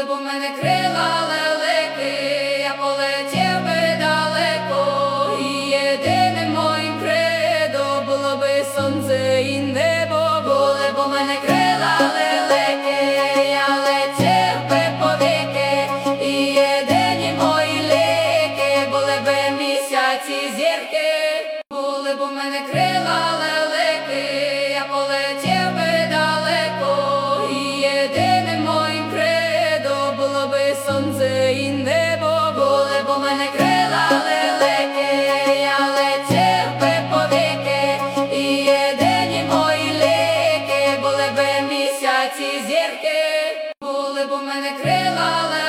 Були б у мене крила лелеки, я полетів би далеко, і єдиним моїм кредо було би сонце і небо. Були б у мене крила лелеки, я летів би повіки, і єдині мої ліки були би місяці зірки. Були б у мене крила лелеки, я полетів би далеко, і єдиним моїм кредо було би сонце і небо. Були б у мене крила лелеки, я летів би повіки, і єдині мої ліки були би місяці зірки. Були б у мене крила лелеки.